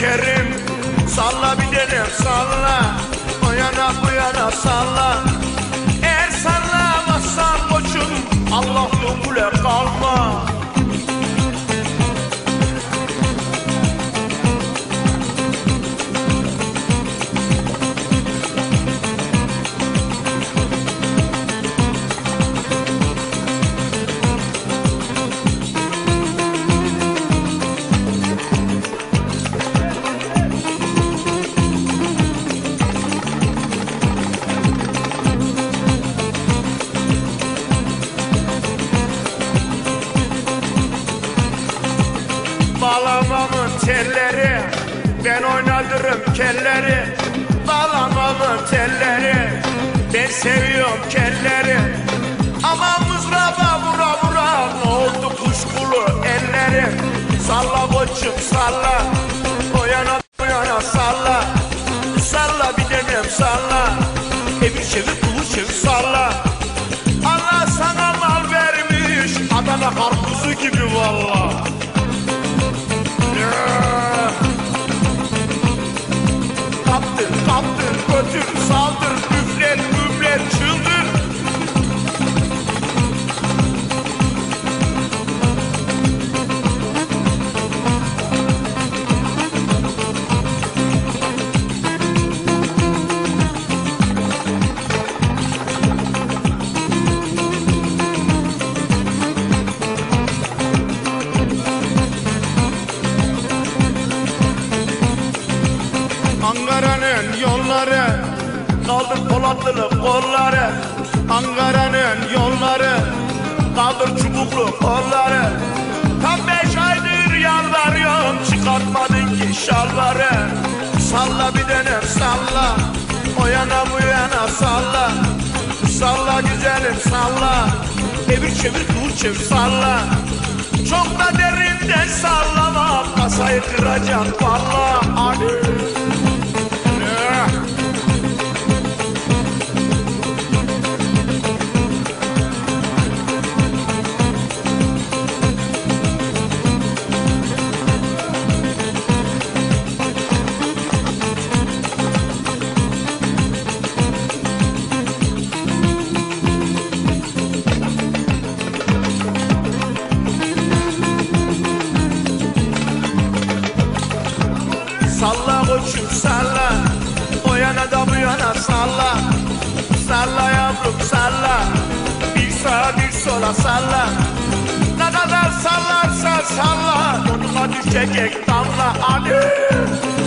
şekerim. Salla bir denem salla, o yana bu yana salla. Eğer sallamazsan koçum, Allah'ım kule kalma. Bağlamamın telleri, ben oynadırım kelleri. Bağlamamın telleri, ben seviyorum kelleri. Ama mızraba vura vura, ne oldu kuşkulu ellerim. Salla koçum salla, o yana bu yana salla. Salla bir denem salla, bir çevir kulu çevir salla. Allah sana mal vermiş, Adana karpuzu gibi valla. Kaptır, kaptır, götür, saldır, üfler, üfler, çıldır. Ankara'nın yolları, kaldır Polatlı'lı kolları. Ankara'nın yolları, kaldır çubuklu kolları. Tam 5 aydır yalvarıyorum, çıkartmadın ki şalvarı. Salla bir denem salla, o yana bu yana salla. Salla güzelim salla, evir çevir kıvır çevir salla. Çok da derinden sallama, kasayı kıracaksın valla. Hadi. Salla koçum salla, o yana da bu yana salla. Salla yavrum salla, bir sağa bir sola salla. Ne kadar sallarsan salla, donuma düşecek damla. Hadi.